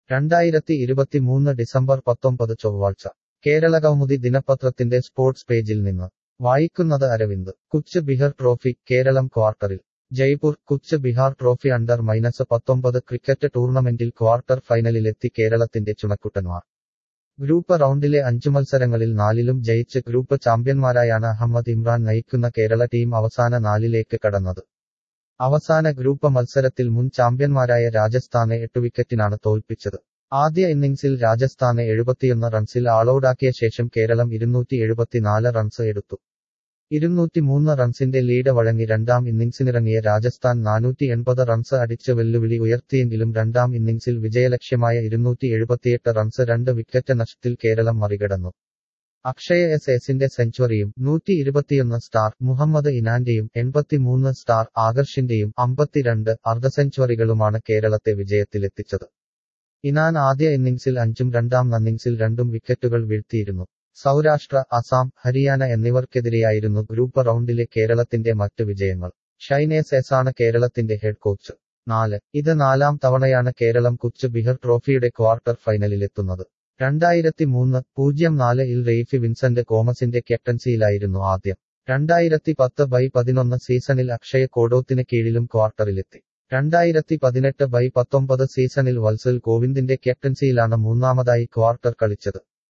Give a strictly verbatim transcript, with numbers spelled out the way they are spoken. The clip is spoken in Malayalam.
രണ്ടായിരത്തി ഇരുപത്തിമൂന്ന് ഡിസംബർ പത്തൊമ്പത് ചൊവ്വാഴ്ച കേരളകൗമുദി ദിനപത്രത്തിന്റെ സ്പോർട്സ് പേജിൽ നിന്ന് വായിക്കുന്നത് അരവിന്ദ് കുച്ച് ബിഹാർ ട്രോഫി കേരളം ക്വാർട്ടറിൽ Jaipur Cooch Behar trophy under minus പത്തൊമ്പത് ക്രിക്കറ്റ് ടൂർണമെന്റിൽ ക്വാർട്ടർ ഫൈനലിലെത്തി കേരളത്തിന്റെ ചുണക്കുട്ടന്മാർ ഗ്രൂപ്പ് റൗണ്ടിലെ അഞ്ചു മത്സരങ്ങളിൽ നാലിലും ജയിച്ച് ഗ്രൂപ്പ് ചാമ്പ്യന്മാരായാണ് അഹമ്മദ് ഇമ്രാൻ നയിക്കുന്ന കേരള ടീം അവസാന നാലിലേക്ക് കടന്നത് അവസാന ഗ്രൂപ്പ് മത്സരത്തിൽ മുൻ ചാമ്പ്യന്മാരായ രാജസ്ഥാനെ എട്ട് വിക്കറ്റിനാണ് തോൽപ്പിച്ചത് ആദ്യ ഇന്നിംഗ്സിൽ രാജസ്ഥാനെ എഴുപത്തിയൊന്ന് റൺസിൽ ആളൌടാക്കിയ ശേഷം കേരളം ഇരുന്നൂറ്റി എഴുപത്തിനാല് റൺസ് എടുത്തു ഇരുന്നൂറ്റിമൂന്ന് റൺസിന്റെ ലീഡ് വഴങ്ങി രണ്ടാം ഇന്നിംഗ്സിനിറങ്ങിയ രാജസ്ഥാൻ നാനൂറ്റി എൺപത് റൺസ് അടിച്ച് വെല്ലുവിളി ഉയർത്തിയെങ്കിലും രണ്ടാം ഇന്നിംഗ്സിൽ വിജയലക്ഷ്യമായ ഇരുന്നൂറ്റി എഴുപത്തിയെട്ട് റൺസ് രണ്ട് വിക്കറ്റ് നഷ്ടത്തിൽ കേരളം മറികടന്നു അക്ഷയ എസ് എസിന്റെ സെഞ്ചുറിയും നൂറ്റി ഇരുപത്തിയൊന്ന് സ്റ്റാർ മുഹമ്മദ് ഇനാന്റെയും എൺപത്തിമൂന്ന് സ്റ്റാർ ആകർഷിന്റെയും അമ്പത്തിരണ്ട് അർദ്ധ സെഞ്ചുറികളുമാണ് കേരളത്തെ വിജയത്തിലെത്തിച്ചത് ഇനാൻ ആദ്യ ഇന്നിംഗ്സിൽ അഞ്ചും രണ്ടാം ഇന്നിംഗ്സിൽ രണ്ടും വിക്കറ്റുകൾ വീഴ്ത്തിയിരുന്നു സൗരാഷ്ട്ര അസാം ഹരിയാന എന്നിവർക്കെതിരെയായിരുന്നു ഗ്രൂപ്പ് റൗണ്ടിലെ കേരളത്തിന്റെ മറ്റ് വിജയങ്ങൾ ഷൈനേസ് എസ് ആണ് കേരളത്തിന്റെ ഹെഡ് കോച്ച് നാല് ഇത് നാലാം തവണയാണ് കേരളം കുച്ച് ബിഹാർ ട്രോഫിയുടെ ക്വാർട്ടർ ഫൈനലിലെത്തുന്നത് രണ്ടായിരത്തി മൂന്ന് പൂജ്യം നാല് ഇൽ റെയ്ഫി വിൻസെന്റ് കോമസിന്റെ ക്യാപ്റ്റൻസിയിലായിരുന്നു ആദ്യം രണ്ടായിരത്തി പത്ത് ബൈ പതിനൊന്ന് സീസണിൽ അക്ഷയ കോഡോത്തിന് കീഴിലും ക്വാർട്ടറിലെത്തി രണ്ടായിരത്തി പതിനെട്ട് ബൈ പത്തൊമ്പത് സീസണിൽ വത്സൽ കോവിന്ദിന്റെ ക്യാപ്റ്റൻസിയിലാണ് മൂന്നാമതായി ക്വാർട്ടർ കളിച്ചത്